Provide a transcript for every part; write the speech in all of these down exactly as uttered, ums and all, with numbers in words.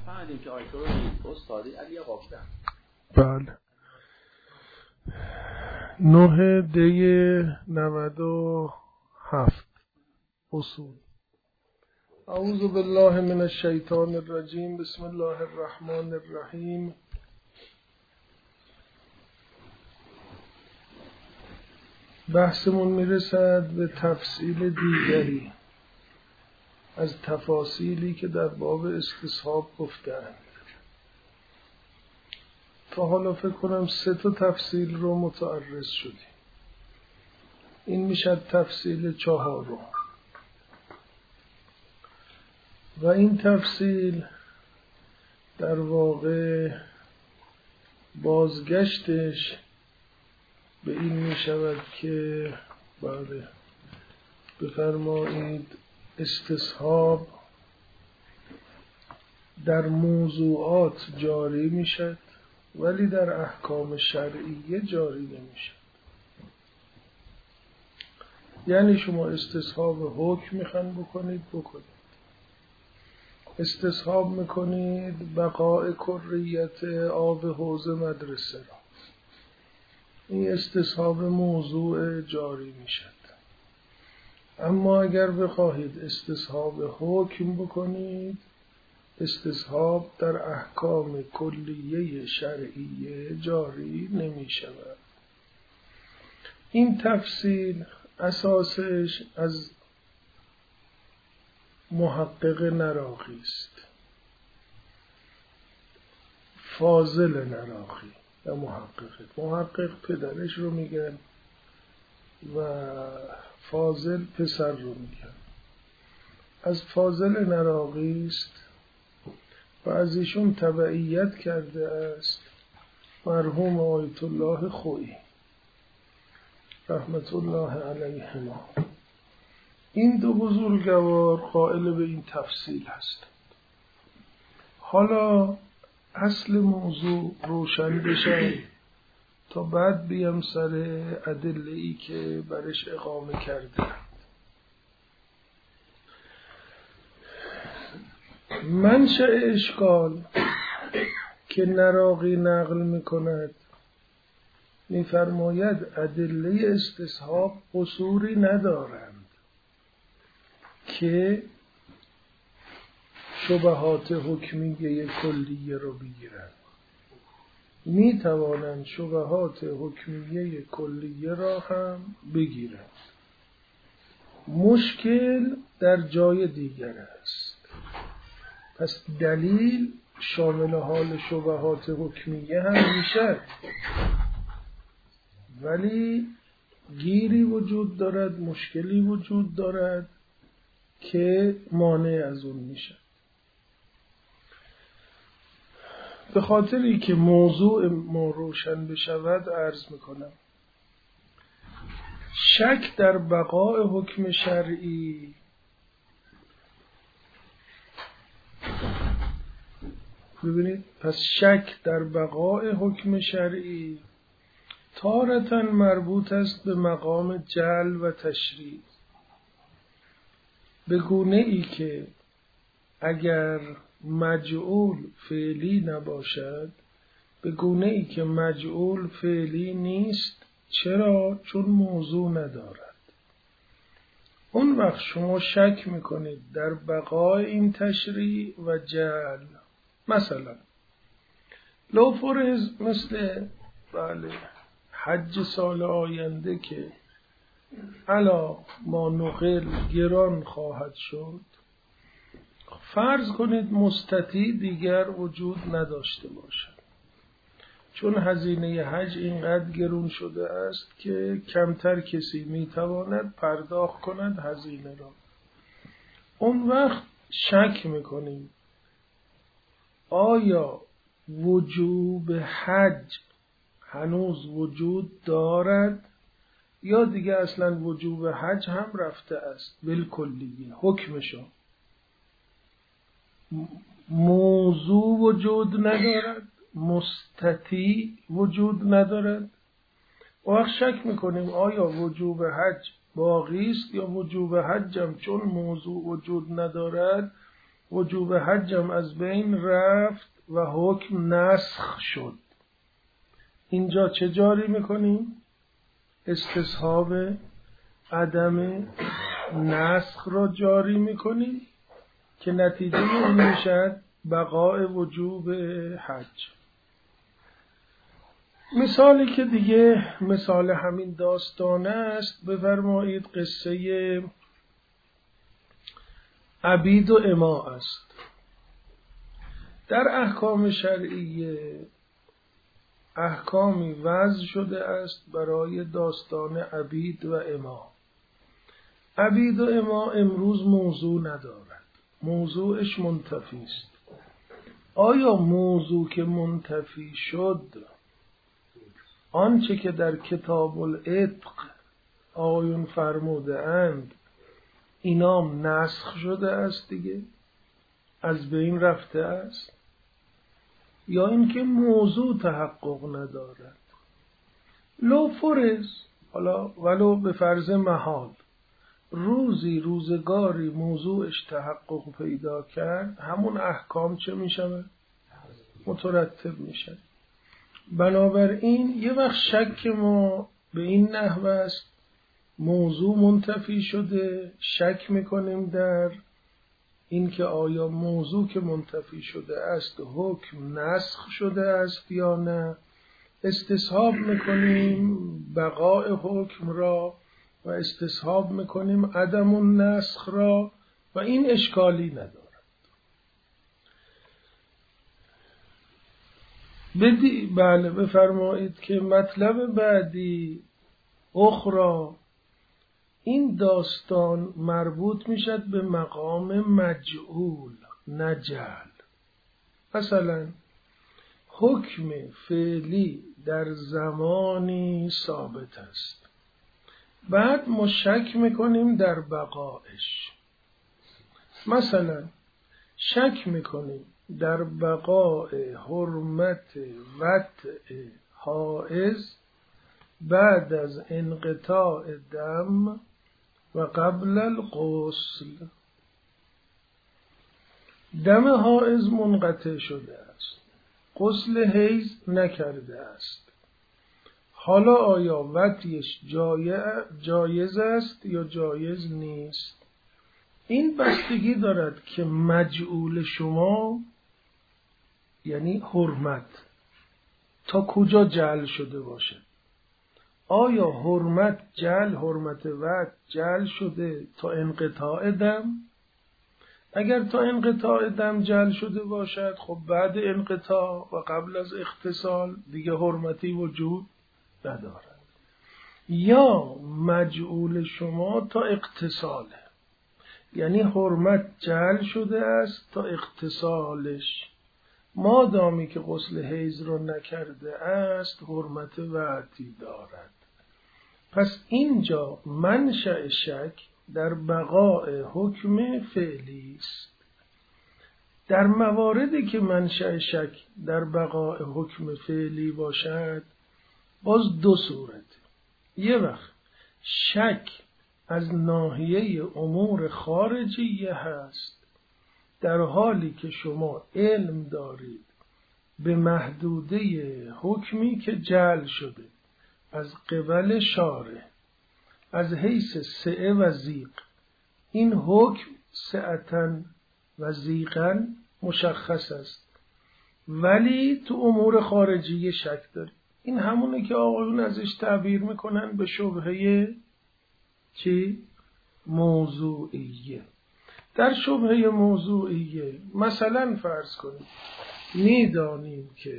نفهمیدیم که آیت رو بگید استادی علی قابلم. بله. نه دی نود و هفت اصول. اعوذ بالله من الشیطان الرجیم. بسم الله الرحمن الرحیم. بحثمون میرسد به تفصیل دیگری از تفاصیلی که در باب استصحاب گفتند. تا حالا فکر کنم سه تا تفصیل رو متعرض شدیم. این میشه تفصیل چهارم و این تفصیل در واقع بازگشتش به این میشود که بله بفرمایید استصحاب در موضوعات جاری میشد ولی در احکام شرعیه جاری نمیشد. یعنی شما استصحاب حکم میخواین بکنید بکنید، استصحاب میکنید بقاء کریت آب حوض مدرسه را، این استصحاب موضوع جاری میشد. اما اگر بخواهید استصحاب حکم بکنید، استصحاب در احکام کلیه شرعیه جاری نمی شود. این تفصیل اساسش از محقق نراقی است، فاضل نراقی و محقق. محقق پدرش رو میگن و فاضل پسر رو میگن. از فاضل نراقی است و از ایشون تبعیت کرده است مرحوم آیت الله خویی رحمت الله علیهما. این دو بزرگوار قائل به این تفصیل هستند. حالا اصل موضوع روشن بشه تا بعد بیام سر ادله‌ای که برش اقامه کرده. منشأ اشکال که نراقی نقل میکند میفرماید ادله استصحاب قصوری ندارند که شبهات حکمیه کلیه رو بگیرند. می توانند شبهات حکمیه کلیه را هم بگیرند. مشکل در جای دیگر است. پس دلیل شامل حال شبهات حکمیه هم میشه، ولی گیری وجود دارد، مشکلی وجود دارد که مانع از اون میشه. به خاطری که موضوع ما روشن بشود عرض میکنم. شک در بقاء حکم شرعی ببینید، پس شک در بقاء حکم شرعی تارةً مربوط است به مقام جعل و تشریع، به گونه ای که اگر مجعول فعلی نباشد، به گونه ای که مجعول فعلی نیست. چرا؟ چون موضوع ندارد. اون وقت شما شک میکنید در بقای این تشریع و جعل. مثلا لو فرض مثل بله حج سال آینده که علا ما نقل گران خواهد شد، فرض کنید مستطیع دیگر وجود نداشته باشد، چون هزینه حج اینقدر گرون شده است که کمتر کسی میتواند پرداخت کند هزینه را. اون وقت شک میکنیم آیا وجوب حج هنوز وجود دارد یا دیگه اصلا وجوب حج هم رفته است بالکلیه حکمشو. موضوع وجود ندارد، مستطیع وجود ندارد. وقت شک میکنیم آیا وجوب حج باقی است یا وجوب حجم چون موضوع وجود ندارد وجوب حجم از بین رفت و حکم نسخ شد. اینجا چه جاری میکنیم؟ استصحاب عدم نسخ را جاری میکنیم که نتیجه اون میشد بقاء وجوب حج. مثالی که دیگه مثال همین داستانه است، بفرمایید قصه عبید و اما است. در احکام شرعیه احکامی وضع شده است برای داستان عبید و اما. عبید و اما امروز موضوع ندارد، موضوعش منتفی است. آیا موضوع که منتفی شد آنچه که در کتاب العتق آیون فرموده اند اینام نسخ شده است دیگه، از بین رفته است، یا اینکه موضوع تحقق ندارد؟ لو فرض، حالا ولو به فرض محال، روزی روزگاری موضوعش تحقق پیدا کرد، همون احکام چه می شود؟ مترتب می شود. بنابراین یه وقت شک ما به این نحوه است موضوع منتفی شده، شک میکنیم در اینکه آیا موضوع که منتفی شده است حکم نسخ شده است یا نه، استصحاب میکنیم بقاء حکم را و استصحاب میکنیم عدم النسخ را و این اشکالی ندارد. بدی بله بفرمایید که مطلب بعدی اخرى، این داستان مربوط میشد به مقام مجعول نه جعل. مثلا حکم فعلی در زمانی ثابت است، بعد ما شک میکنیم در بقایش. مثلا شک میکنیم در بقای حرمت وطء حائض بعد از انقطاع دم و قبل الغسل. دم حائض منقطع شده است، غسل حیض نکرده است، حالا آیا وطیش جایز است یا جایز نیست؟ این بستگی دارد که مجعول شما یعنی حرمت تا کجا جعل شده باشه. آیا حرمت جعل حرمت وطء جعل شده تا انقطاع دم؟ اگر تا انقطاع دم جعل شده باشد، خب بعد انقطاع و قبل از اغتسال دیگه حرمتی وجود ندارد. یا مجعول شما تا اغتساله، یعنی حرمت جعل شده است تا اغتسالش، مادامی که غسل حیض رو نکرده است حرمت وطئی دارد. پس اینجا منشأ شک در بقاء حکم فعلی است. در مواردی که منشأ شک در بقاء حکم فعلی باشد باز دو صورت. یه وقت شک از ناحیه امور خارجیه هست، در حالی که شما علم دارید به محدوده حکمی که جعل شده از قبل شارع از حیث سعه و ضیق، این حکم سعتن و ضیقن مشخص است، ولی تو امور خارجی شک دارید. این همونه که آقایون ازش تعبیر میکنن به شبهه چی؟ موضوعیه. در شبهه موضوعیه مثلا فرض کنید میدانیم که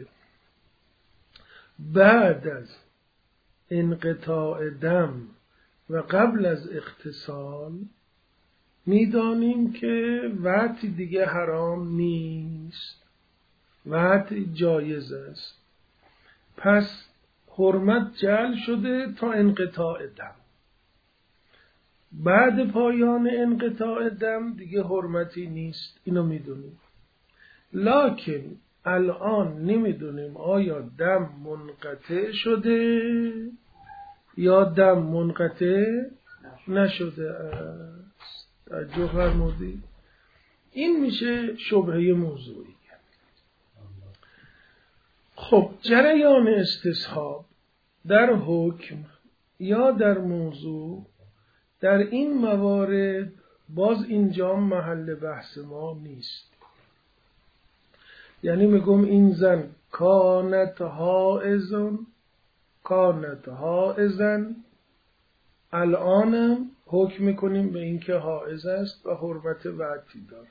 بعد از انقطاع دم و قبل از اغتسال میدانیم که وطئی دیگه حرام نیست، وطئی جایز است، پس حرمت جعل شده تا انقطاع دم. بعد پایان انقطاع دم دیگه حرمتی نیست، اینو میدونیم. لکن الان نمیدونیم آیا دم منقطع شده یا دم منقطع نشده است. توجه فرمودید؟ این میشه شبهه موضوعی. خب جریان استصحاب در حکم یا در موضوع در این موارد باز اینجا محل بحث ما نیست. یعنی میگم این زن کانت حائزن کانت حائزن، الانم حکم میکنیم به این که حائز است و حرمت وطی دارد.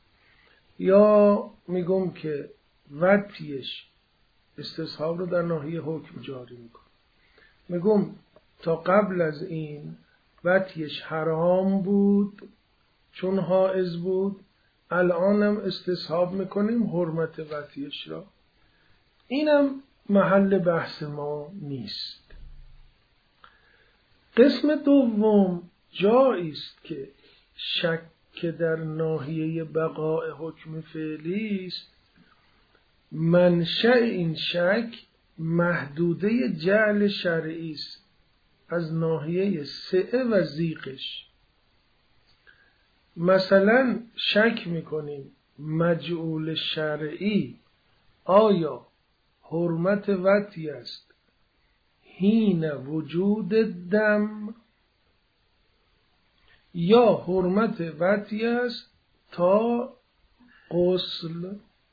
یا میگم که وطیش استصحاب رو در ناحیه حکم جاری میکنم. میگم تا قبل از این وطیش حرام بود چون حائز بود، الانم استصحاب میکنیم حرمت وطیش را. اینم محل بحث ما نیست. قسم دوم جایی است که شک در ناحیه بقاء حکم فعلی است. منشأ این شک محدوده جعل شرعی است از ناحیه سعه و ضیقش. مثلا شک میکنیم مجعول شرعی آیا حرمت وطی است حین وجود دم یا حرمت وطی است تا غسل.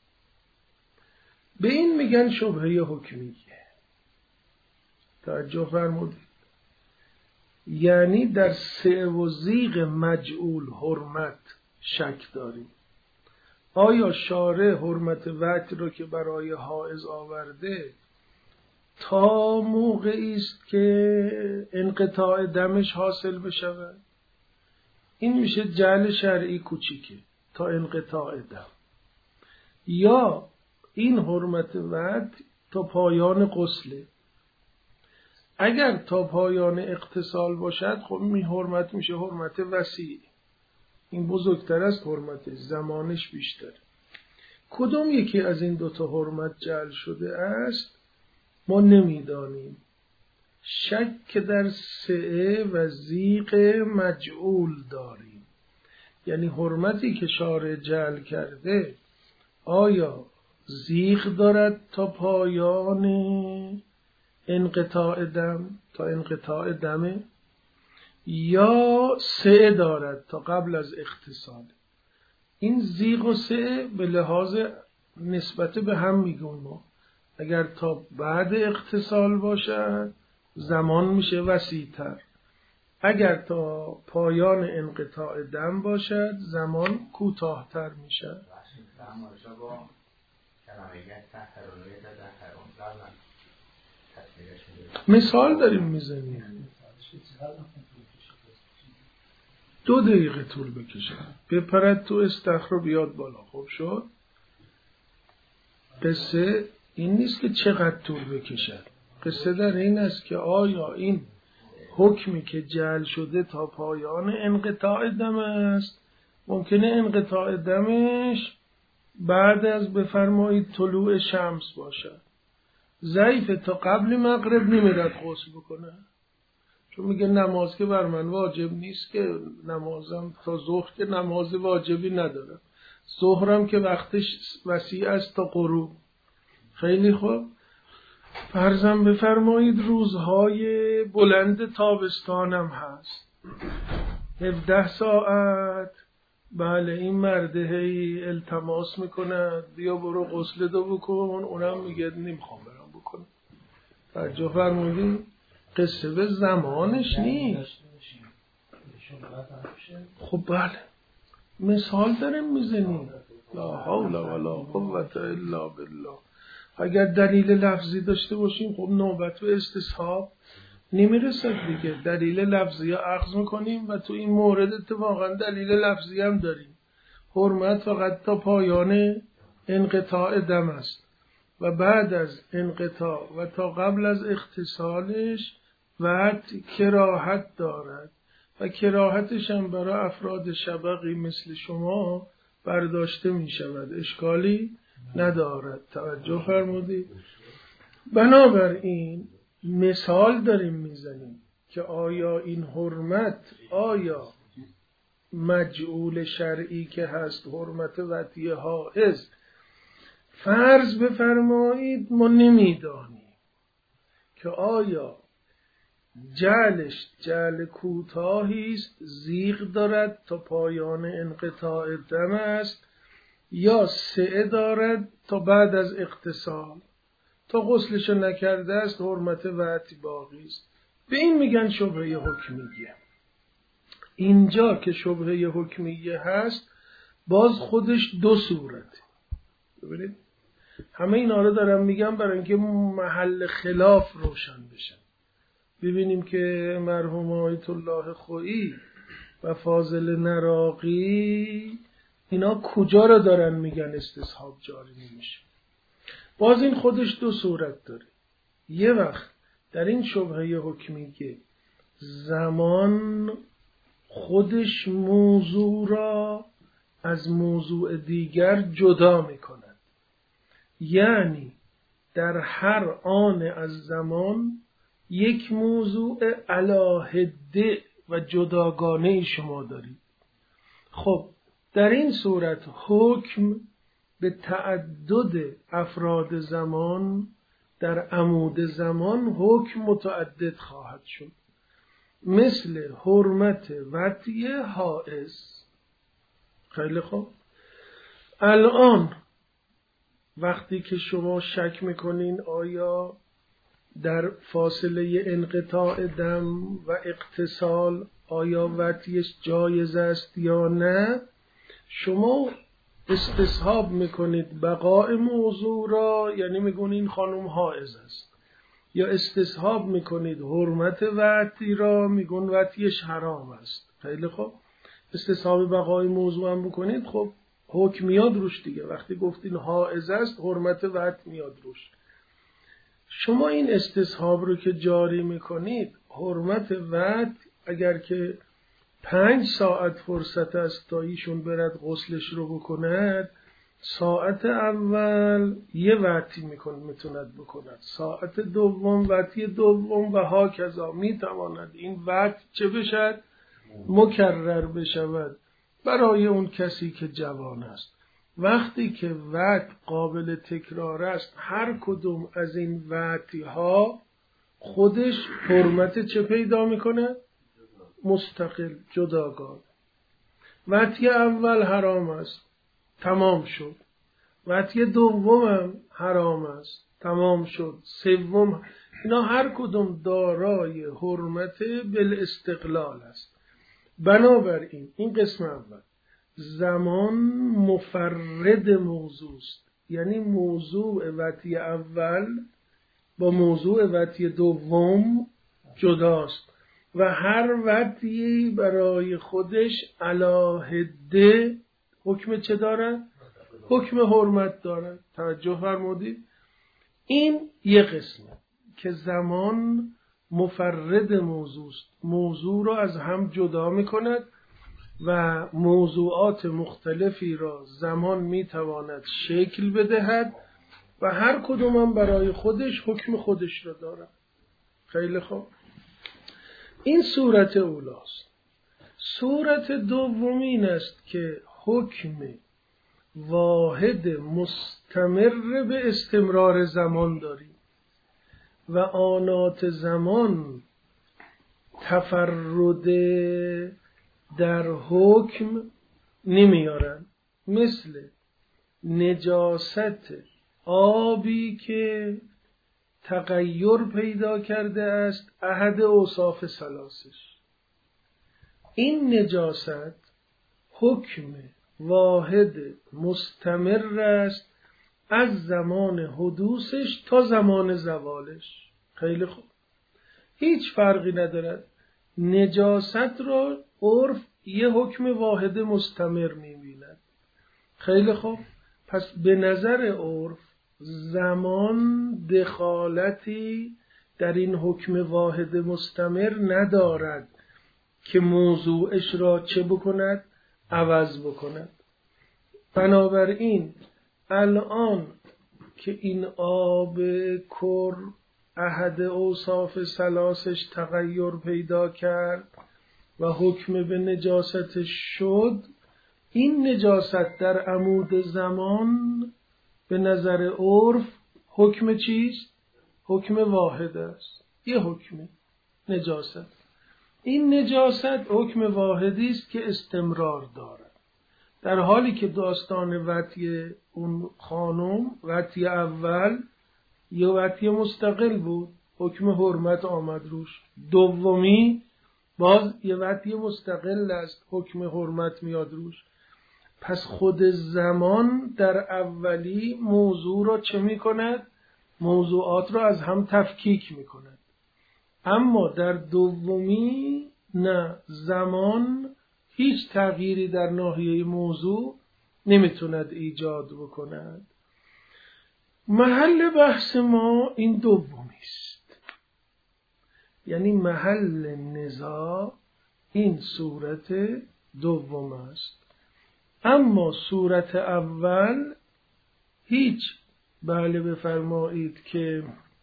به این میگن شبهه حکمیه. توجه فرمودید؟ یعنی در سعه و ضیق مجعول حرمت شک داریم. آیا شارع حرمت وطی رو که برای حائض آورده تا موقعی است که انقطاع دمش حاصل بشود؟ این میشه جعل شرعی کوچیکه تا انقطاع دم. یا این حرمت وطی تا پایان غسله. اگر تا پایان اغتسال باشد خب می حرمت میشه حرمت وسیع. این بزرگتر است حرمتش، زمانش بیشتر. کدوم یکی از این دوتا حرمت جعل شده است ما نمیدانیم. شک در سعه و ضیق مجعول داریم. یعنی حرمتی که شارع جعل کرده آیا ضیق دارد تا پایان انقطاع دم تا انقطاع دمه یا سعه دارد تا قبل از اغتسال. این ضیق و سعه به لحاظ نسبت به هم میگیم ما. اگر تا بعد اغتسال باشد زمان میشه وسیع‌تر، اگر تا پایان انقطاع دم باشد زمان کوتاه‌تر میشه. مثال داریم میزنیم دو دقیقه طول بکشه بپرد تو استخر بیاد بالا. خوب شد. قصه این نیست که چقدر طول بکشد، قصه در این است که آیا این حکمی که جعل شده تا پایان انقطاع دم است، ممکنه انقطاع دمش بعد از بفرمایید طلوع شمس باشد. ضعیف تا قبل مغرب نمیرد غسل بکنه، چون میگه نماز که بر من واجب نیست که نمازم تا ظهر که نماز واجبی ندارم، ظهرم که وقتش وسیع است تا غروب. خیلی خوب، فرضاً بفرمایید روزهای بلند تابستانم هست هفده ساعت. بله این مرده هی التماس میکنه بیا برو غسل دو بکن، اونم میگه نمیخوام برم بکنم. توجه فرمودین؟ قصه به زمانش نیست. خب بله مثال داریم میزنیم. لا حول ولا قوة الا بالله. اگر دلیل لفظی داشته باشیم خب نوبت به استصحاب نمیرسد دیگه. دلیل لفظی ها اخذ میکنیم و تو این مورد اتفاقا دلیل لفظی هم داریم. حرمت فقط تا پایان انقطاع دم است و بعد از انقطاع و تا قبل از اغتسالش وقت کراهت دارد و کراهتش هم برای افراد شبقی مثل شما برداشته می شود، اشکالی ندارد. توجه فرمودید؟ بنابراین مثال داریم میزنیم که آیا این حرمت آیا مجعول شرعی که هست حرمت وطی حائز، فرض بفرمایید ما نمیدانیم که آیا جعلش جعل کوتاهی است زیغ دارد تا پایان انقطاع دم است، یا سعه دارد تا بعد از اغتسال، تا غسلش نکرده است حرمت وطی باقی است. به این میگن شبهه حکمیه. اینجا که شبهه حکمیه هست باز خودش دو صورته. ببینید همه اینا رو دارم میگم برای اینکه محل خلاف روشن بشن. ببینیم که مرحوم آیت الله خویی و فاضل نراقی اینا کجا رو دارن میگن استصحاب جاری نمیشه. باز این خودش دو صورت داره. یه وقت در این شبهه حکمیه زمان خودش موضوع را از موضوع دیگر جدا میکند، یعنی در هر آن از زمان یک موضوع علاهده و جداگانه شما دارید. خب در این صورت حکم به تعدد افراد زمان در عمود زمان حکم متعدد خواهد شد، مثل حرمت وطی حائز. خیلی خوب، الان وقتی که شما شک میکنین آیا در فاصله انقطاع دم و اغتسال آیا وطیش جایز است یا نه، شما استصحاب میکنید بقای موضوع را، یعنی میگونید این خانم حائض است، یا استصحاب میکنید حرمت وطی را، میگون وطیش حرام است. خیلی خوب، استصحاب بقای موضوع هم بکنید، خب حکم میاد روش دیگه. وقتی گفتین حائض است حرمت وطی میاد روش. شما این استصحاب رو که جاری میکنید، حرمت وطی اگر که پنج ساعت فرصت است تا ایشون برد غسلش رو بکند، ساعت اول یه وطی میکند میتوند بکند، ساعت دوم وطی دوم و ها کذا میتواند این وطی چه بشد؟ مکرر بشود برای اون کسی که جوان است. وقتی که وطی قابل تکرار است، هر کدوم از این وطی ها خودش حرمت چه پیدا میکنه؟ مستقل، جداگانه. وطی اول حرام است، تمام شد. وطی دوم هم حرام است، تمام شد. سوم، اینا هر کدوم دارای حرمت بالاستقلال است. بنابراین این قسم اول زمان مفرد موضوع است، یعنی موضوع وطی اول با موضوع وطی دوم جداست و هر وطی برای خودش علاهده حکم چه دارد؟ حکم حرمت دارد. توجه فرمودید؟ این یه قسمه که زمان مفرد موضوع است، موضوع را از هم جدا میکند و موضوعات مختلفی را زمان میتواند شکل بدهد و هر کدوم هم برای خودش حکم خودش را دارد. خیلی خوب، این صورت اولاست. صورت دومین است که حکم واحد مستمر به استمرار زمان داریم و آنات زمان تفرد در حکم نمیارن، مثل نجاست آبی که تغییر پیدا کرده است احد اوصاف ثلاثش. این نجاست حکم واحد مستمر است از زمان حدوثش تا زمان زوالش. خیلی خوب، هیچ فرقی ندارد. نجاست را عرف یه حکم واحد مستمر می‌بیند. خیلی خوب، پس به نظر عرف زمان دخالتی در این حکم واحد مستمر ندارد که موضوعش را چه بکند؟ عوض بکند. بنابراین الان که این آب کر احد اوصاف ثلاثش تغییر پیدا کرد و حکم به نجاست شد، این نجاست در عمود زمان به نظر عرف حکم چیست؟ حکم واحد است. یه حکم نجاست. این نجاست حکم واحدی است که استمرار دارد. در حالی که داستان وطی اون خانم، وطی اول یه وطی مستقل بود، حکم حرمت آمد روش. دومی باز یه وطی مستقل است، حکم حرمت میاد روش. پس خود زمان در اولی موضوع را چه می کند؟ موضوعات را از هم تفکیک می کند. اما در دومی نه، زمان هیچ تغییری در ناحیه موضوع نمیتوند ایجاد بکند. محل بحث ما این دومی است، یعنی محل نزاع این صورت دوم است. اما صورت اول هیچ بله بفرمایید که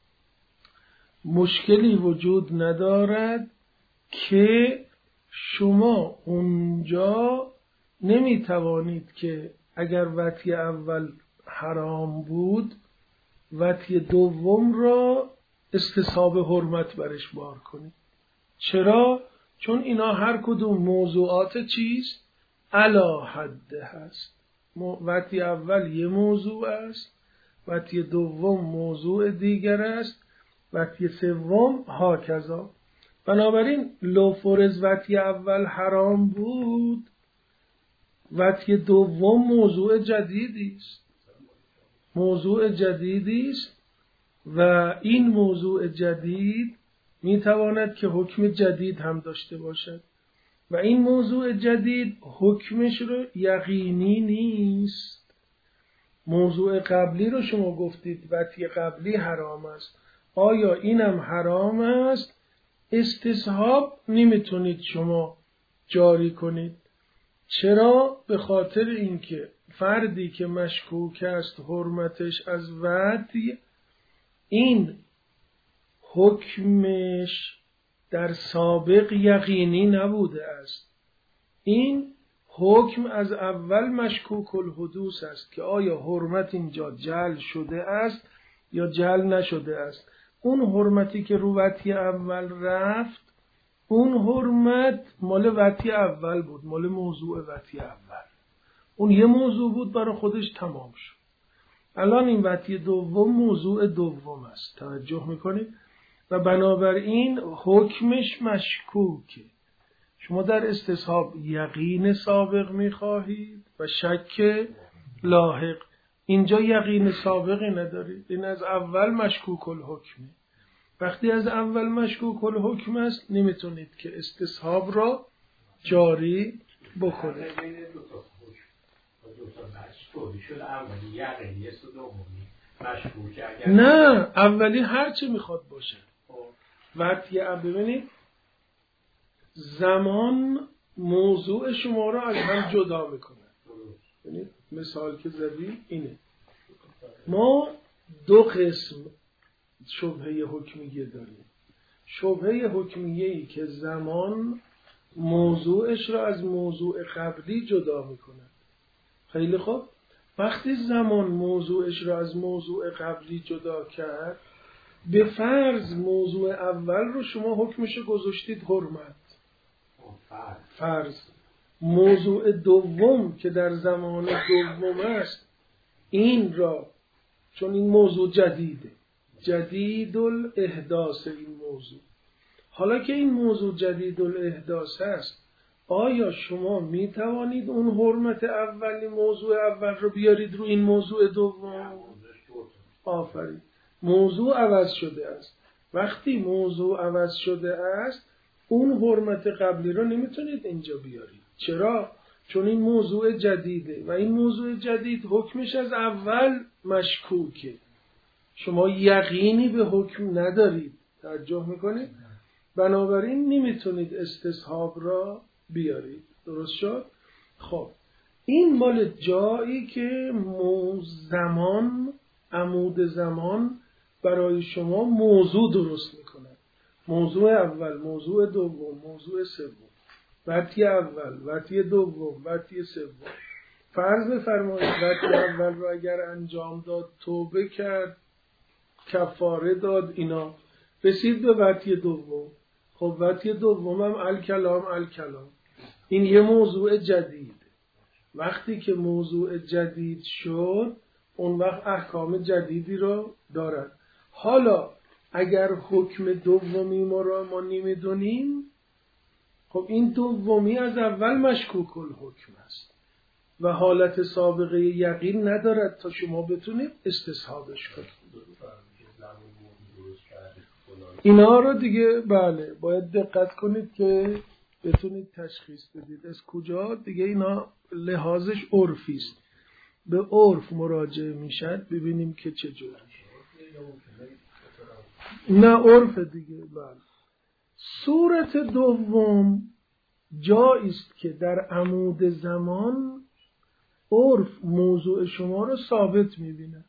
مشکلی وجود ندارد که شما اونجا نمی توانید که اگر وطی اول حرام بود وطی دوم را استصحاب حرمت برش بار کنید. چرا؟ چون اینا هر کدوم موضوعات چیست؟ علی حد هست. وطی اول یه موضوع است، وطی دوم موضوع دیگر است، وطی سوم هاکذا. بنابراین لو فرض وطی اول حرام بود، وطی دوم موضوع جدیدی است. موضوع جدیدی است و این موضوع جدید میتواند که حکم جدید هم داشته باشد و این موضوع جدید حکمش رو یقینی نیست. موضوع قبلی رو شما گفتید وطی قبلی حرام است، آیا اینم حرام است؟ استصحاب نمیتونید شما جاری کنید. چرا؟ به خاطر اینکه فردی که مشکوک است حرمتش از وطی، این حکمش در سابق یقینی نبوده است. این حکم از اول مشکوک الحدوث است که آیا حرمت اینجا جعل شده است یا جعل نشده است. اون حرمتی که رو وطی اول رفت، اون حرمت مال وطی اول بود، مال موضوع وطی اول. اون یه موضوع بود برای خودش تمام شد. الان این وطی دوم موضوع دوم است، توجه میکنید؟ و بنابراین حکمش مشکوکه. شما در استصحاب یقین سابق میخواهید و شک لاحق. اینجا یقین سابقی ندارید، این از اول مشکوک الحکمه. وقتی از اول مشکوک الحکم است نمیتونید که استصحاب را جاری بکنید. نه، اولی هرچی میخواد باشه. وقتی ببینید زمان موضوع شما را از هم جدا میکنه. ببینید مثال که زدی اینه. ما دو قسم شبهه حکمیه داریم. شبهه حکمیه‌ای که زمان موضوعش را از موضوع قبلی جدا میکنه. خیلی خوب، وقتی زمان موضوعش را از موضوع قبلی جدا کرد، به فرض موضوع اول رو شما حکمش رو گذاشتید حرمت. فرض موضوع دوم که در زمان دوم است، این را چون این موضوع جدیده، جدید الاحداث این موضوع. حالا که این موضوع جدید الاحداث است، آیا شما می توانید اون حرمت اولی موضوع اول رو بیارید رو این موضوع دوم؟ آفرین. موضوع عوض شده است. وقتی موضوع عوض شده است، اون حرمت قبلی رو نمیتونید اینجا بیارید. چرا؟ چون این موضوع جدیده و این موضوع جدید حکمش از اول مشکوکه. شما یقینی به حکم ندارید. توجه میکنید؟ بنابراین نمیتونید استصحاب را بیارید. درست شد؟ خب این مال جایی که زمان، عمود زمان برای شما موضوع درست میکنه. موضوع اول، موضوع دوم، موضوع سوم. وطی اول، وطی دوم، وطی سوم. فرض بفرمایید وطی اول رو اگر انجام داد، توبه کرد، کفاره داد، اینا رسید به وطی دوم. خب وطی دوم هم الکلام الکلام، این یه موضوع جدید. وقتی که موضوع جدید شد، اون وقت احکام جدیدی رو دارد. حالا اگر حکم دومی ما را ما نمیدونیم، خب این دومی از اول مشکوک الحکم است و حالت سابقه یقین ندارد تا شما بتونید استصحابش کنید. اینا رو دیگه بله باید دقت کنید که بتونید تشخیص بدید از کجا. دیگه اینا لحاظش عرفی است، به عرف مراجعه میشد ببینیم که چجوری. نه عرف دیگه. بله صورت دوم جایی است که در عمود زمان عرف موضوع شما رو ثابت میبینه.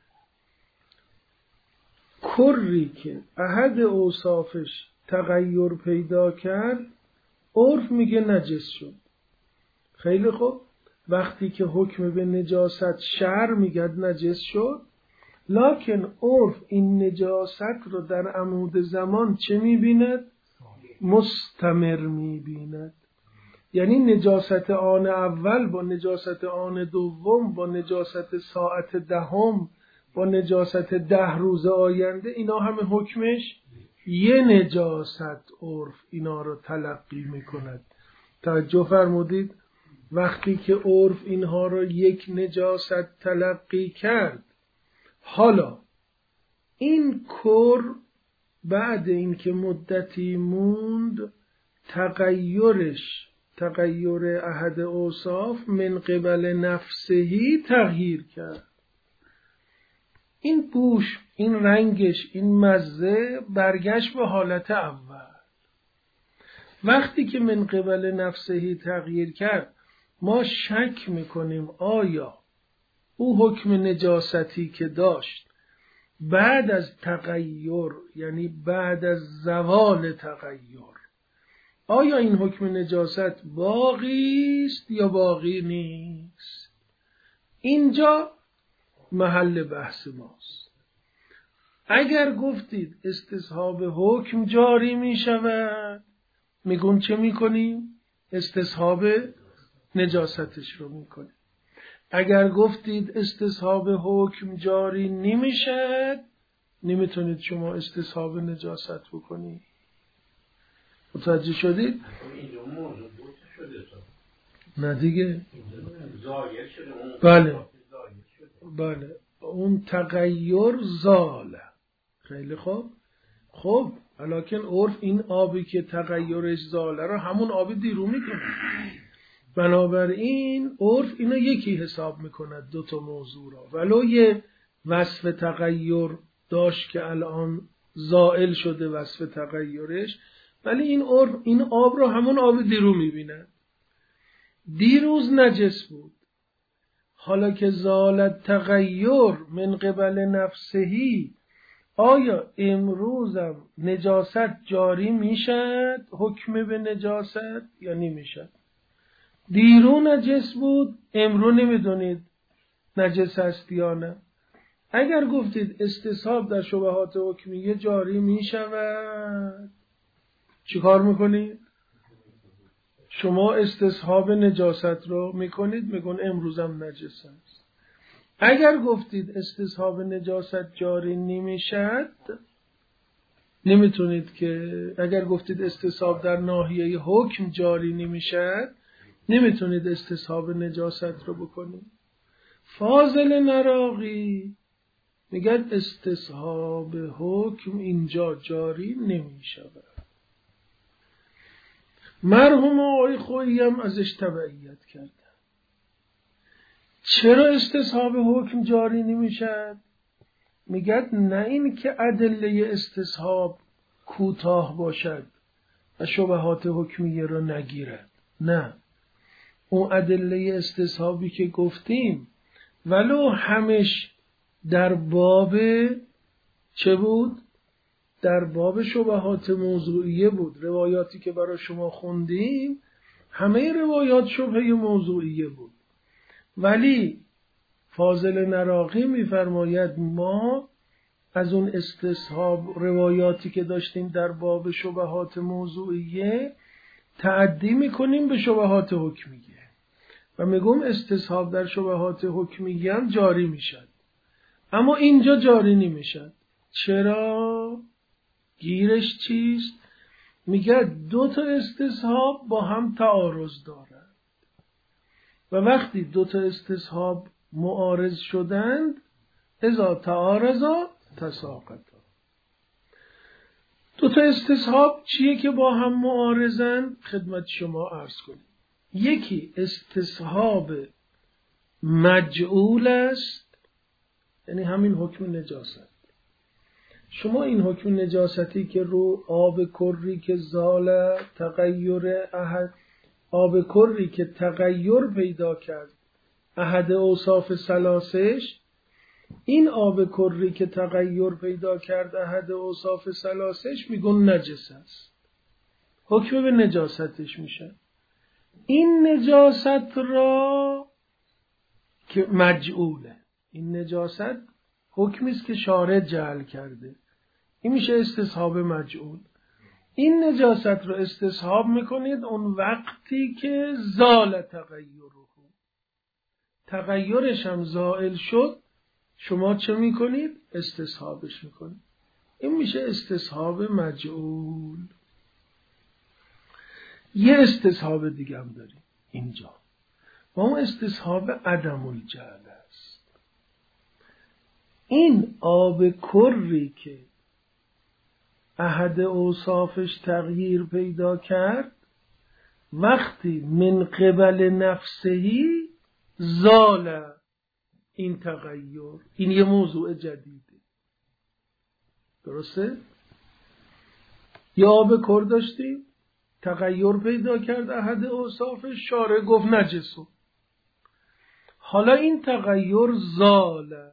کری که احد اوصافش تغییر پیدا کرد، عرف میگه نجس شد. خیلی خوب، وقتی که حکم به نجاست شرع میگه نجس شد، لکن عرف این نجاست رو در عمود زمان چه میبیند؟ مستمر میبیند. یعنی نجاست آن اول با نجاست آن دوم با نجاست ساعت دهم با نجاست ده روز آینده، اینا همه حکمش یه نجاست. عرف اینا رو تلقی میکند. توجه فرمودید؟ وقتی که عرف اینها رو یک نجاست تلقی کرد، حالا این کر بعد اینکه مدتی موند، تغییرش تغییر احد اوصاف من قبل نفسهی تغییر کرد. این بوش، این رنگش، این مزه برگشت به حالت اول. وقتی که من قبل نفسهی تغییر کرد، ما شک میکنیم آیا او حکم نجاستی که داشت بعد از تغییر، یعنی بعد از زوال تغییر، آیا این حکم نجاست باقی است یا باقی نیست؟ اینجا محل بحث ماست. اگر گفتید استصحاب حکم جاری می شود، میگون چه میکنیم؟ استصحاب نجاستش رو میکنیم. اگر گفتید استصحاب حکم جاری نمیشد، نمیتونید شما استصحاب نجاست بکنید. متوجه شدید؟ نه دیگه. بله بله اون تغییر زاله. خیلی خوب. خب ولیکن عرف این آبی که تغییرش زاله رو همون آبی دیرو میکنه. بنابراین عرف اینو یکی حساب میکند دو تا موضوع را، ولو یه وصف تغییر داشت که الان زائل شده وصف تغییرش، ولی این عرف این آب را همون آب دیرو میبینه. دیروز نجس بود، حالا که زالت تغییر من قبل نفسهی، آیا امروزم نجاست جاری میشد؟ حکم به نجاست یا نمیشد؟ دیرو نجس بود، امرو نمیدونید نجس است یا نه. اگر گفتید استصحاب در شبهات حکمیه جاری میشود، چی کار میکنید؟ شما استصحاب نجاست رو میکنید، میگن امروزم نجس است. اگر گفتید استصحاب نجاست جاری نمیشد، نمیتونید که اگر گفتید استصحاب در ناحیه حکم جاری نمیشد، نمیتونید استصحاب نجاست رو بکنید. فاضل نراقی میگن استصحاب حکم اینجا جاری نمیشود. مرحوم آقای خویی هم ازش تبعیت کردن. چرا استصحاب حکم جاری نمیشد؟ میگد نه این که ادله استصحاب کوتاه باشد و شبهات حکمیه رو نگیرد، نه، اون ادله استصحابی که گفتیم ولو همش در باب چه بود؟ در باب شبهات موضوعیه بود. روایاتی که برای شما خوندیم همه روایات شبهه موضوعیه بود. ولی فاضل نراقی میفرماید ما از اون استصحاب روایاتی که داشتیم در باب شبهات موضوعیه تعدی میکنیم به شبهات حکمیه و میگم استصحاب در شبهات حکمیه هم جاری میشد، اما اینجا جاری نمیشد. چرا؟ گیرش چیست؟ میگه دو تا استصحاب با هم تعارض دارند و وقتی دو تا استصحاب معارض شدند اذا تعارضا تساقطا. دو تا استصحاب چیه که با هم معارضند؟ خدمت شما عرض کنیم. یکی استصحاب مجعول است، یعنی همین حکم نجاست. شما این حکم نجاستی که رو آب کری که زال تغییر احد، آب کری که تغییر پیدا کرد احد اوصاف ثلاثش، این آب کری که تغییر پیدا کرد احد اوصاف ثلاثش میگن نجس است، حکم به نجاستش میشه. این نجاست را که مجعوله، این نجاست حکمی است که شارع جعل کرده، این میشه استصحاب مجعول. این نجاست رو استصحاب میکنید اون وقتی که زال تغییره، تغییرش هم زائل شد، شما چه میکنید؟ استصحابش میکنید. این میشه استصحاب مجعول. یه استصحاب دیگه هم داریم اینجا و اون استصحاب عدم الجعل است. این آب کری که احد اوصافش تغییر پیدا کرد وقتی من قبل نفسهی زال این تغییر، این یه موضوع جدیده. درسته؟ یه آب کر داشتیم تغییر پیدا کرد احد اوصافش، شارع گفت نجسو. حالا این تغییر زال،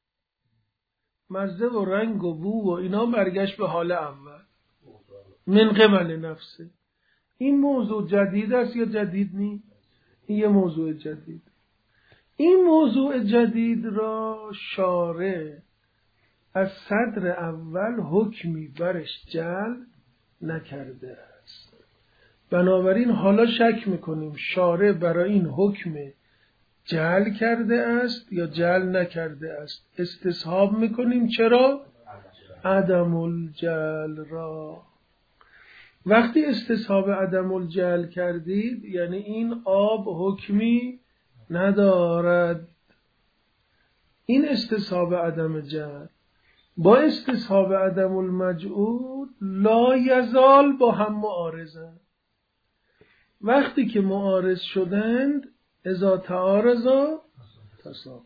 مزه و رنگ و بو و اینا برگشت به حال اول من قبل نفسه. این موضوع جدید است یا جدید نیست؟ این یه موضوع جدید. این موضوع جدید را شارع از صدر اول حکمی برش جعل نکرده است. بنابراین حالا شک میکنیم شارع برای این حکم جعل کرده است یا جعل نکرده است. استصحاب میکنیم چرا؟ عدم الجعل را. وقتی استصحاب عدم الجعل کردید یعنی این آب حکمی ندارد. این استصحاب عدم جعل با استصحاب عدم المجعول لا یزال با هم معارضند. وقتی که معارض شدند اذا تعارضا تساقط.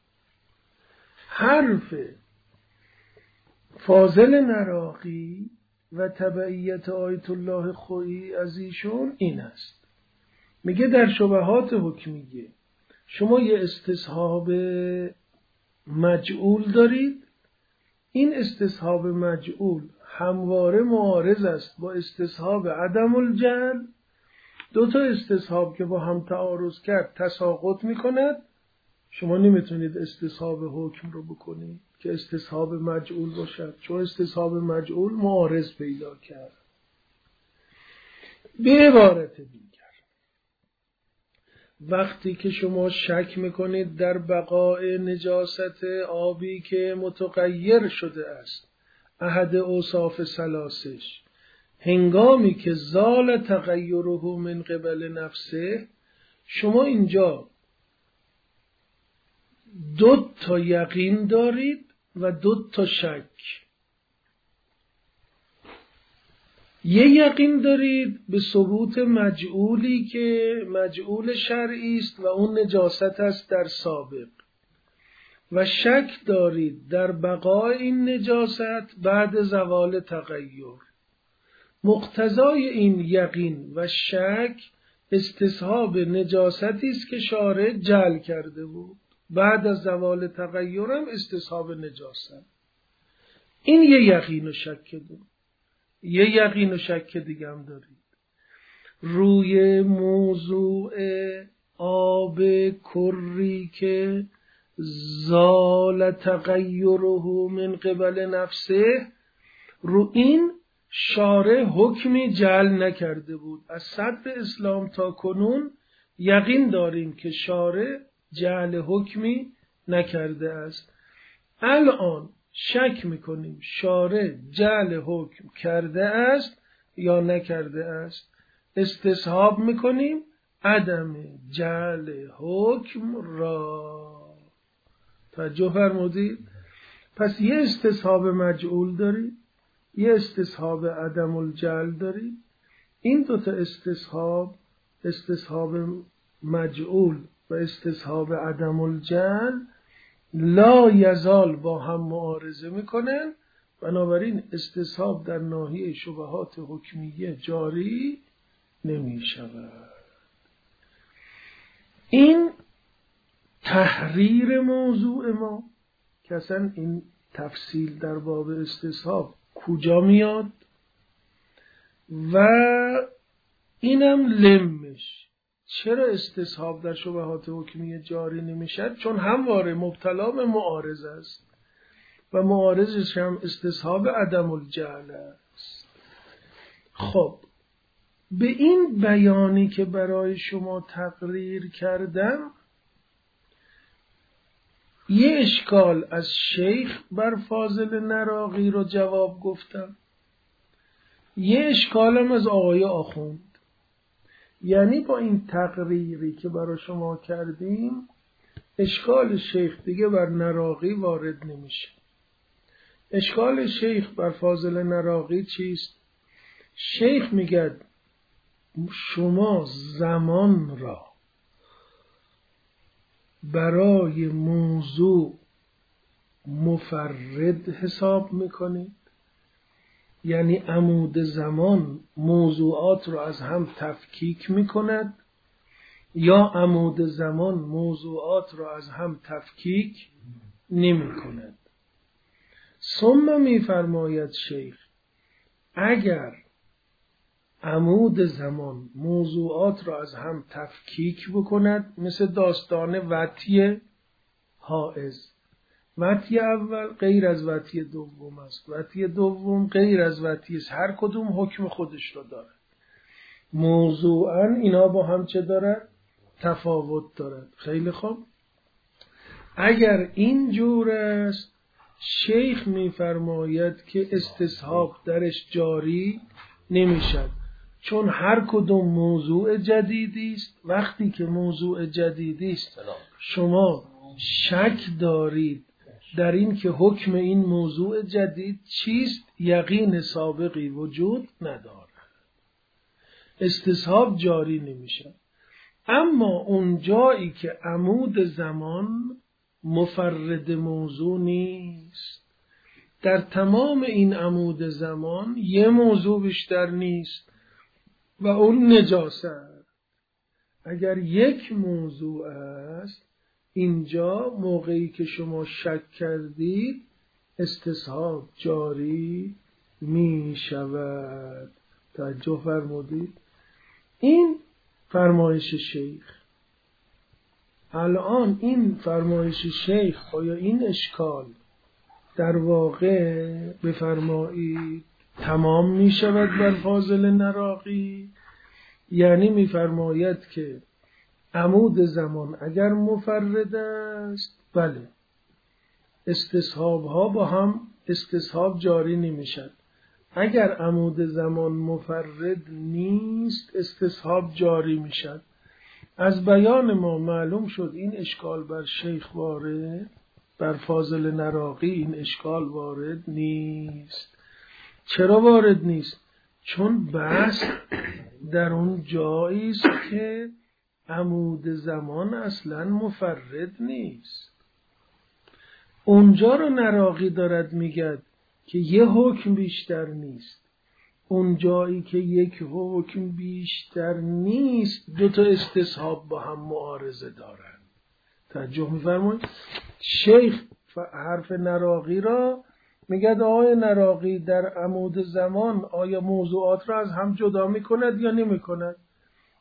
حرف فاضل نراقی و تبعیت آیت الله خویی از ایشون این است، میگه در شبهات حکمیه شما یه استصحاب مجعول دارید، این استصحاب مجعول همواره معارض است با استصحاب عدم الجعل. دو تا استصحاب که با هم تعارض کرد تساقط میکند. شما نمیتونید استصحاب حکم رو بکنید که استصحاب مجعول باشد، چون استصحاب مجعول معارض پیدا کرد. به عبارت دیگر وقتی که شما شک میکنید در بقای نجاست آبی که متغیر شده است احد اوصاف ثلاثش، هنگامی که زال تغییره من قبل نفسه، شما اینجا دو تا یقین دارید و دو تا شک. یه یقین دارید به ثبوت مجعولی که مجعول شرعی است و اون نجاست است در سابق، و شک دارید در بقای این نجاست بعد زوال تغییر. مقتضای این یقین و شک استصحاب نجاستی است که شارع جعل کرده بود، بعد از زوال تغییرم استصحاب نجاست. این یه یقین و شک دو. یه یقین و شک دیگه هم دارید. روی موضوع آب کری که زال تغیره من قبل نفسه، رو این شارع حکمی جعل نکرده بود. از صدر اسلام تا کنون یقین داریم که شارع جعل حکمی نکرده است. الان شک میکنیم شارع جعل حکم کرده است یا نکرده است. استصحاب میکنیم عدم جعل حکم را. توجه فرمودید؟ پس یه استصحاب مجعول دارید، یه استصحاب عدم الجعل دارید. این دوتا استصحاب، استصحاب مجعول و استصحاب عدم الجعل، لا یزال با هم معارضه میکنن. بنابراین استصحاب در ناحیه شبهات حکمیه جاری نمی شود. این تحریر موضوع ما که اصلا این تفصیل در باب استصحاب کجا میاد و اینم لمش. چرا استصحاب در شبهات حکمیه جاری نمیشد؟ چون همواره مبتلا به معارض است و معارضش هم استصحاب عدم الجعل است. خب به این بیانی که برای شما تقریر کردم، یه اشکال از شیخ بر فاضل نراقی رو جواب گفتم، یه اشکالم از آقای آخوند. یعنی با این تقریری که برای شما کردیم اشکال شیخ دیگه بر نراقی وارد نمیشه. اشکال شیخ بر فاضل نراقی چیست؟ شیخ میگه شما زمان را برای موضوع مفرد حساب میکنید، یعنی عمود زمان موضوعات را از هم تفکیک میکند، یا عمود زمان موضوعات را از هم تفکیک نمیکند. ثم میفرماید شیخ اگر عمود زمان موضوعات را از هم تفکیک بکند، مثل داستان وطی حائز، وطی اول غیر از وطی دوم است، وطی دوم غیر از وطی است، هر کدوم حکم خودش را دارد. موضوعاً اینا با هم چه دارد؟ تفاوت دارد. خیلی خوب، اگر این جور است شیخ میفرماید که استصحاب درش جاری نمیشد، چون هر کدوم موضوع جدیدی است. وقتی که موضوع جدیدی است شما شک دارید در این که حکم این موضوع جدید چیست، یقین سابقی وجود ندارد، استصحاب جاری نمیشه. اما اون جایی که عمود زمان مفرد موضوع نیست، در تمام این عمود زمان یه موضوع بیشتر نیست و اون نجاست. اگر یک موضوع است، اینجا موقعی که شما شک کردید استصحاب جاری می شود. توجه فرمودید؟ این فرمایش شیخ. الان این فرمایش شیخ آیا این اشکال در واقع بفرمایید تمام می شود بر فاضل نراقی؟ یعنی می فرماید که عمود زمان اگر مفرد است، بله استصحاب ها با هم استصحاب جاری نمی شد. اگر عمود زمان مفرد نیست استصحاب جاری می شد. از بیان ما معلوم شد این اشکال بر شیخ وارد، بر فاضل نراقی این اشکال وارد نیست. چرا وارد نیست؟ چون بحث در اون جایی است که عمود زمان اصلا مفرد نیست. اونجا رو نراقی دارد میگه که یه حکم بیشتر نیست. اون جایی که یک حکم بیشتر نیست دو تا استصحاب با هم معارضه دارن. توجه می‌فرمایید؟ شیخ حرف نراقی را میگه آقای نراقی در عمود زمان آیا موضوعات را از هم جدا میکند یا نمیکند؟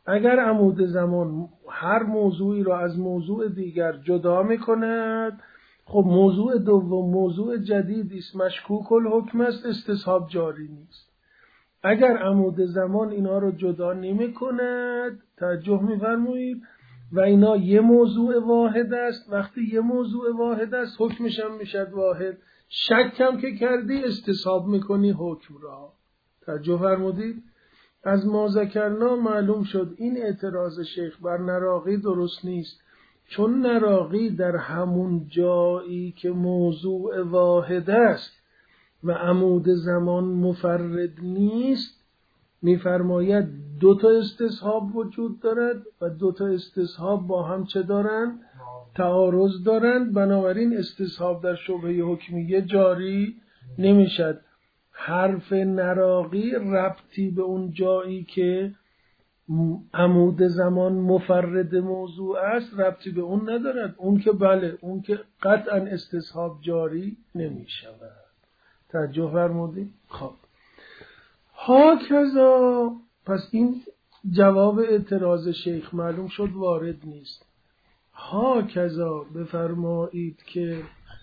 اگر عمود زمان هر موضوعی را از موضوع دیگر جدا میکند، خب موضوع دوم موضوع جدیدی است، مشکوک الحکم است، استصحاب جاری نیست. اگر عمود زمان اینا رو جدا نمی کند، توجه می‌فرمایید، و اینا یه موضوع واحد است، وقتی یه موضوع واحد است حکمش هم میشد واحد، شک هم که کردی استصحاب میکنی حکم را. توجه فرمودید؟ از ما ذکرنا معلوم شد این اعتراض شیخ بر نراقی درست نیست، چون نراقی در همون جایی که موضوع واحد است و عمود زمان مفرد نیست میفرماید دو تا استصحاب وجود دارد و دو تا استصحاب با هم چه دارند؟ تعارض دارند، بنابراین استصحاب در شبهه حکمیه جاری نمیشد. حرف نراقی ربطی به اون جایی که عمود زمان مفرد موضوع است ربطی به اون ندارد، اون که بله، اون که قطعا استصحاب جاری نمیشود. توجه فرمودید؟ خب ها کذا، پس این جواب اعتراض شیخ معلوم شد وارد نیست. ها کذا بفرمایید که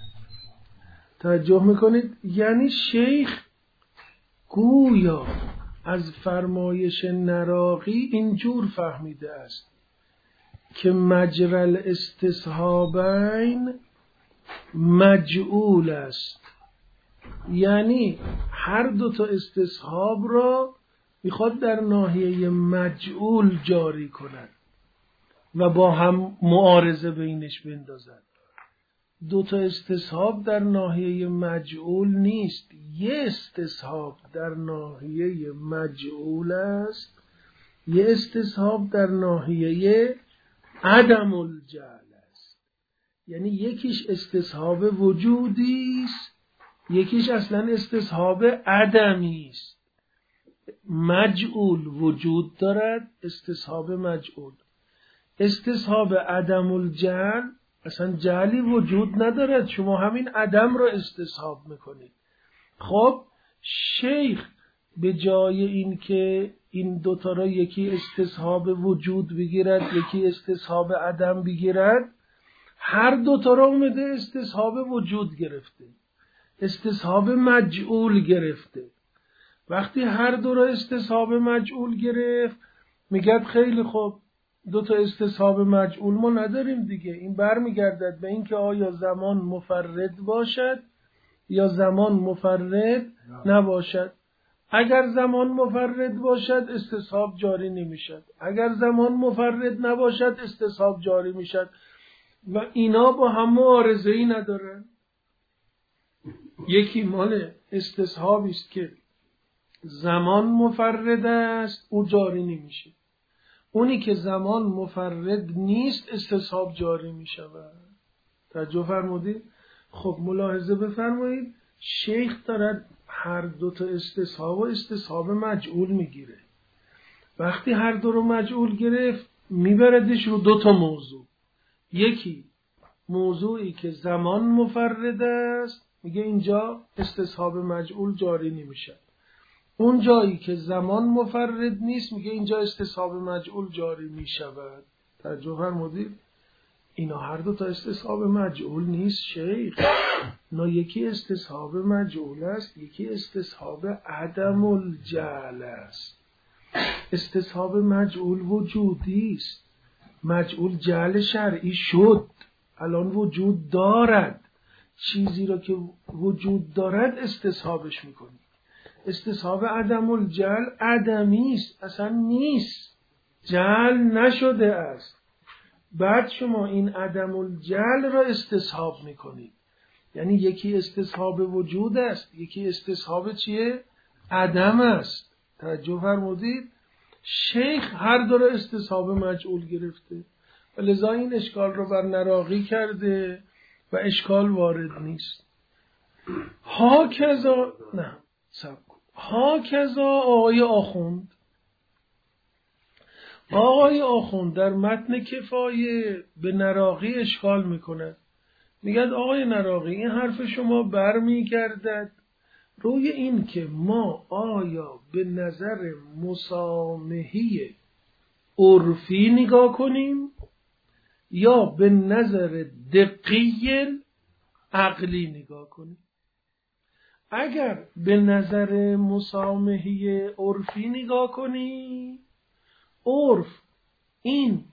توجه میکنید، یعنی شیخ گویا از فرمایش نراقی اینجور فهمیده است که مجرل استصحابین مجعول است، یعنی هر دو تا استصحاب را میخواد در ناحیه مجعول جاری کند و با هم معارضه بینش بندازد. دو تا استصحاب در ناحیه مجعول نیست، یه استصحاب در ناحیه مجعول است، یه استصحاب در ناحیه عدم الجعل است. یعنی یکیش استصحاب وجودی است، یکیش اصلا استصحاب عدمی است. مجعول وجود دارد، استصحاب مجعول. استصحاب عدم الجعل، اصلا جعلی وجود ندارد، شما همین عدم را استصحاب میکنید. خب شیخ به جای این که این دوتا را یکی استصحاب وجود بگیرد یکی استصحاب عدم بگیرد، هر دوتا را اومده استصحاب وجود گرفته، استصحاب مجعول گرفته. وقتی هر دو را استصحاب مجعول گرفت میگه خیلی خوب، دو تا استصحاب مجعول ما نداریم دیگه، این برمیگردد به این که آیا زمان مفرد باشد یا زمان مفرد نباشد. اگر زمان مفرد باشد استصحاب جاری نمیشد، اگر زمان مفرد نباشد استصحاب جاری میشد و اینا با هم معارضه‌ای ندارن. یکی مال استصحابی است که زمان مفرد است، او جاری نمیشه. اونی که زمان مفرد نیست استصحاب جاری میشود. توجه فرمودید؟ خب ملاحظه بفرمایید، شیخ دارد هر دو تا استصحاب و استصحاب مجعول میگیره. وقتی هر دو رو مجعول گرفت میبردش رو دو تا موضوع. یکی موضوعی که زمان مفرد است، میگه اینجا استصحاب مجعول جاری نمیشه. اون جایی که زمان مفرد نیست میگه اینجا استصحاب مجعول جاری میشود. توجه فرمودید؟ اینا هر دو تا استصحاب مجعول نیست شیخ، نه یکی استصحاب مجعول است، یکی استصحاب عدم الجعل است. استصحاب مجعول وجودی است، مجعول جعل شرعی شد، الان وجود دارد، چیزی را که وجود دارد استصحابش میکنی. استصحاب عدم الجعل عدمی است، اصلا نیست، جعل نشده است. بعد شما این عدم الجعل را استصحاب میکنید، یعنی یکی استصحاب وجود است، یکی استصحاب چیه؟ عدم است. توجه فرمودید؟ شیخ هر دو را استصحاب مجعول گرفته و لذا این اشکال رو بر نراقی کرده و اشکال وارد نیست. ها کذا نه سب ها کذا آقای آخوند آقای آخوند در متن کفایه به نراقی اشکال میکند. میگه آقای نراقی این حرف شما برمیگردد روی این که ما آیا به نظر مسامحی عرفی نگاه کنیم یا به نظر دقیق عقلی نگاه کنیم. اگر به نظر مسامحی عرفی نگاه کنیم، عرف این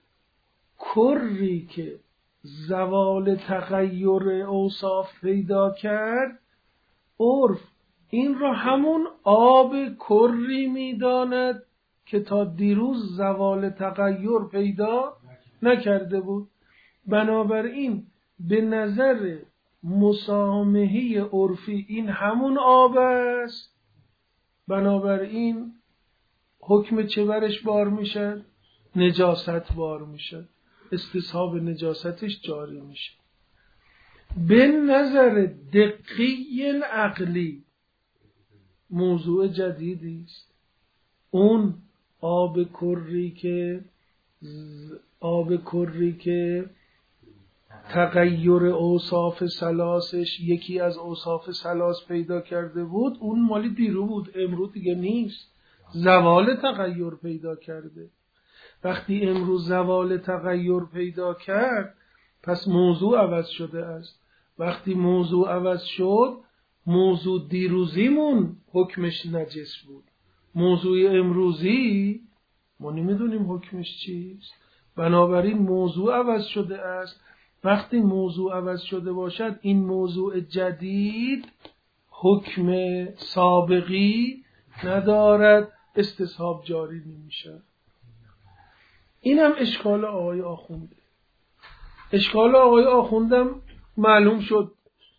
کری که زوال تغییر اوصاف پیدا کرد، عرف این را همون آب کری میداند که تا دیروز زوال تغییر پیدا نکرده بود. بنابراین به نظر مسامحی عرفی این همون آب است، بنابراین حکم چه برش بار میشه؟ نجاست بار میشه، استصحاب نجاستش جاری میشه. به نظر دقیق العقلی موضوع جدیدی است. اون آب کری که آب کری که تغییر اوصاف ثلاثش یکی از اوصاف ثلاث پیدا کرده بود، اون مالی دیرو بود، امروز دیگه نیست، زوال تغییر پیدا کرده. وقتی امروز زوال تغییر پیدا کرد، پس موضوع عوض شده است. وقتی موضوع عوض شد، موضوع دیروزیمون حکمش نجس بود، موضوع امروزی ما نمیدونیم حکمش چیست. بنابراین موضوع عوض شده است. وقتی موضوع عوض شده باشد، این موضوع جدید حکم سابقی ندارد، استصحاب جاری نمیشه. این هم اشکال آقای آخونده. اشکال آقای آخوندم معلوم شد.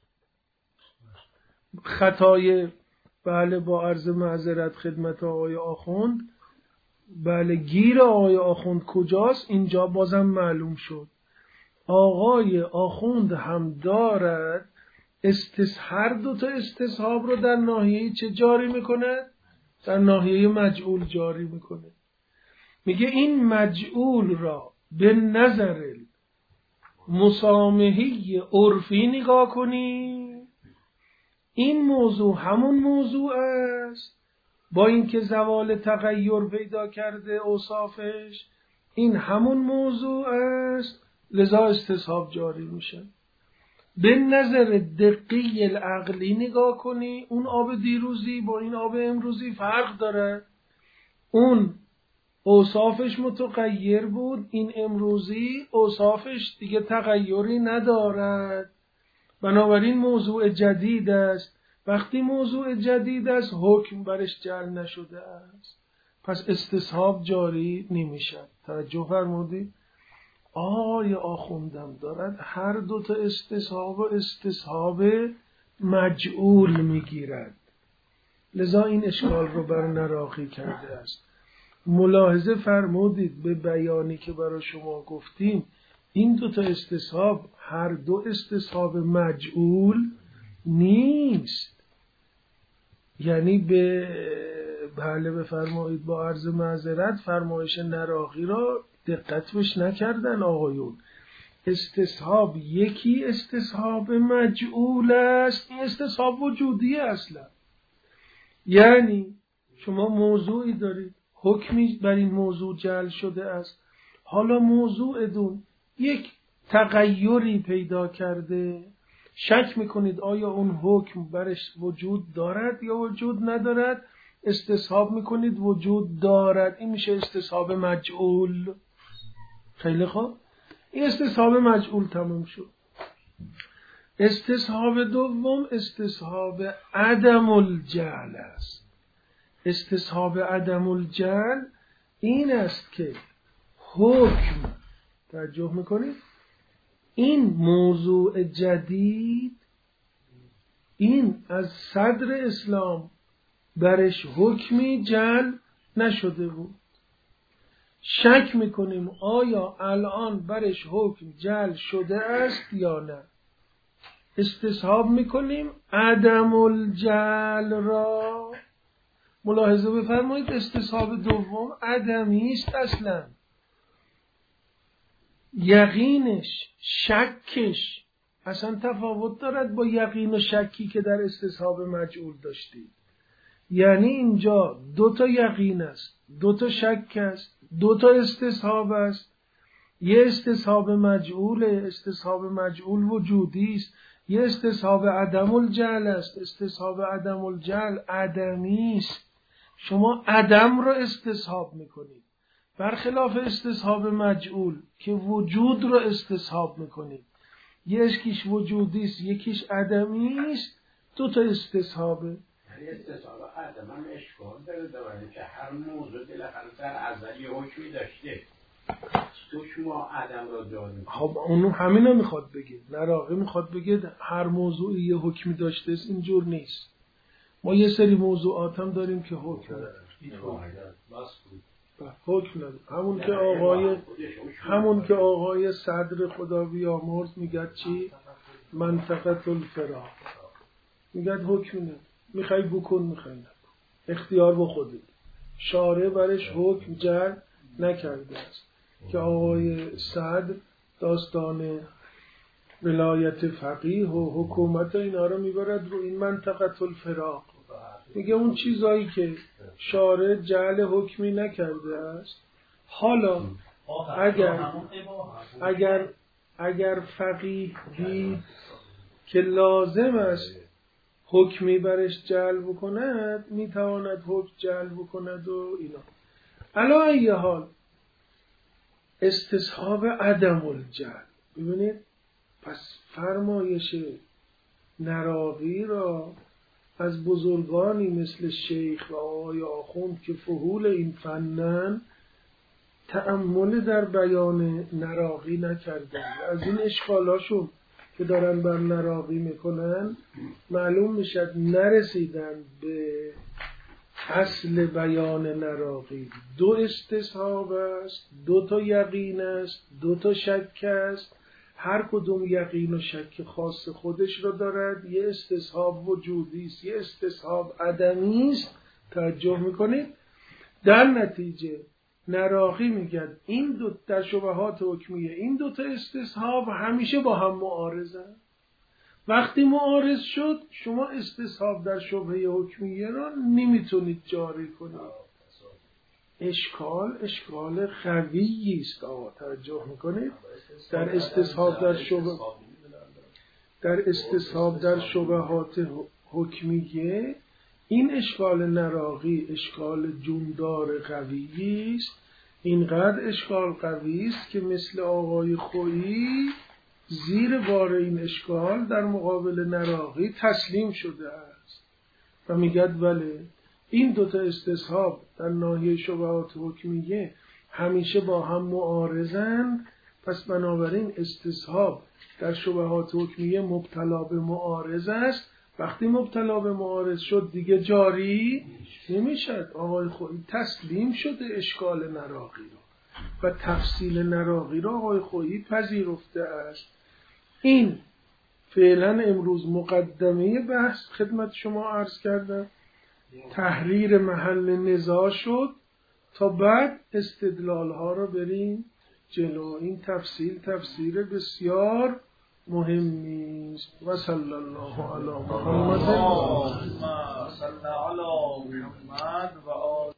خطای بله با عرض معذرت خدمت آقای آخوند، بله گیر آقای آخوند کجاست اینجا بازم معلوم شد. آقای آخوند هم دارد استس هر دو تا استصحاب رو در ناحیه چه جاری میکنه؟ در ناحیه مجعول جاری میکنه. میگه این مجعول را به نظر مسامحی عرفی نگاه کنی، این موضوع همون موضوع است، با اینکه زوال تغییر پیدا کرده اوصافش، این همون موضوع است، لذا استصحاب جاری میشه. به نظر دقیق العقلی نگاه کنی، اون آب دیروزی با این آب امروزی فرق داره. اون اوصافش متغیر بود، این امروزی اوصافش دیگه تغییری ندارد، بنابراین موضوع جدید است. وقتی موضوع جدید است، حکم برش جعل نشده است، پس استصحاب جاری نمیشه. توجه فرمودید؟ آقای آخوندم دارد هر دو تا استصحاب و استصحاب مجعول میگیرد، لذا این اشکال رو بر نراقی کرده است. ملاحظه فرمودید به بیانی که برای شما گفتیم، این دو تا استصحاب هر دو استصحاب مجعول نیست. یعنی به بله بفرمایید با عرض معذرت فرمایش نراقی را دقت بش نکردن آقایون. استصحاب یکی استصحاب مجعول است، این استصحاب وجودی اصلا. یعنی شما موضوعی دارید، حکمی بر این موضوع جعل شده است، حالا موضوع دون یک تغییری پیدا کرده، شک میکنید آیا اون حکم برش وجود دارد یا وجود ندارد، استصحاب میکنید وجود دارد، این میشه استصحاب مجعول. خیلی خوب، این استصحاب مجعول تمام شد. استصحاب دوم استصحاب عدم الجعل است. استصحاب عدم الجعل این است که حکم، توجه میکنید، این موضوع جدید این از صدر اسلام برش حکمی جعل نشده بود، شک میکنیم آیا الان برش حکم جعل شده است یا نه، استصحاب میکنیم عدم الجعل را. ملاحظه بفرمایید استصحاب دوم عدمی است اصلا، یقینش شکش اصلا تفاوت دارد با یقین و شکی که در استصحاب مجعول داشتید. یعنی اینجا دو تا یقین است، دو تا شک است، دو تا استصحاب است. یه استصحاب مجعول، استصحاب مجعول وجودی است. یه استصحاب عدم الجعل است. استصحاب عدم الجعل عدمی است. شما عدم رو استصحاب میکنید، برخلاف استصحاب مجعول که وجود رو استصحاب میکنید. یکیش وجودی است، یکیش عدمی است. دو تا استصحابه. استصحاب عدم هم اشکال داره داره که هر موضوع بالاخره در ازل یه حکمی داشته، تو شما عدم را دارید. خب اونو همینو میخواد بگه، نراقی میخواد بگه هر موضوعی یه حکمی داشته است. اینجور نیست. ما یه سری موضوعات هم داریم که حکم نداره. حکم نداره. همون که آقای همون که آقای صدر خدا بیامرز میگه چی؟ منطقه الفراق. میگه حکم نداره. میخوای بکن، میخوای نکن. اختیار با خودت. شارع برش حکم جر نکرده است که آقای صدر داستان ولایت فقیه و حکومت اینا رو میبرد رو این منطقه الفراق. میگه اون چیزایی که شارع جعل حکمی نکرده است، حالا اگر اگر اگر فقیه دید که لازم است حکمی برش جعل بکند، میتواند حکم جعل بکند و اینا. علا ای حال استصحاب عدم الجعل. ببینید پس فرمایش نراقی را از بزرگانی مثل شیخ و آقای آخوند که فحول این فنن تأمل در بیان نراقی نکردن. از این اشکالاشون که دارن بر نراقی میکنن معلوم میشد نرسیدن به اصل بیان نراقی. دو استصحاب است، دو تا یقین است، دو تا شک است. هر کدوم یقین و شک خاص خودش را دارد. یه استصحاب وجودی است، یه استصحاب عدمی است. توجه میکنید؟ در نتیجه نراقی میگه این دو در شبهات حکمیه این دو تا استصحاب همیشه با هم معارضن. وقتی معارض شد شما استصحاب در شبهه حکمیه را نمیتونید جاری کنید. اشکال اشکال قویی است. آقا توجه میکنید؟ در استصحاب در شبه در استصحاب در شبهات حکمیه این اشکال نراقی اشکال جوندار قویی است. اینقدر اشکال قوی است که مثل آقای خویی زیر بار این اشکال در مقابل نراقی تسلیم شده است و میگد بله این دوتا استصحاب در ناحیه شبهات حکمیه همیشه با هم معارضند. پس بنابراین استصحاب در شبهات حکمیه مبتلا به معارض است. وقتی مبتلا به معارض شد دیگه جاری نمیشد. آقای خویی تسلیم شده اشکال نراقی رو و تفصیل نراقی رو آقای خویی پذیرفته است. این فعلا امروز مقدمه بحث خدمت شما عرض کردم. تحریر محل نزاع شد تا بعد استدلال ها رو بریم جلو. این تفصیل تفسیر بسیار مهمی است. و صلی الله علی محمد و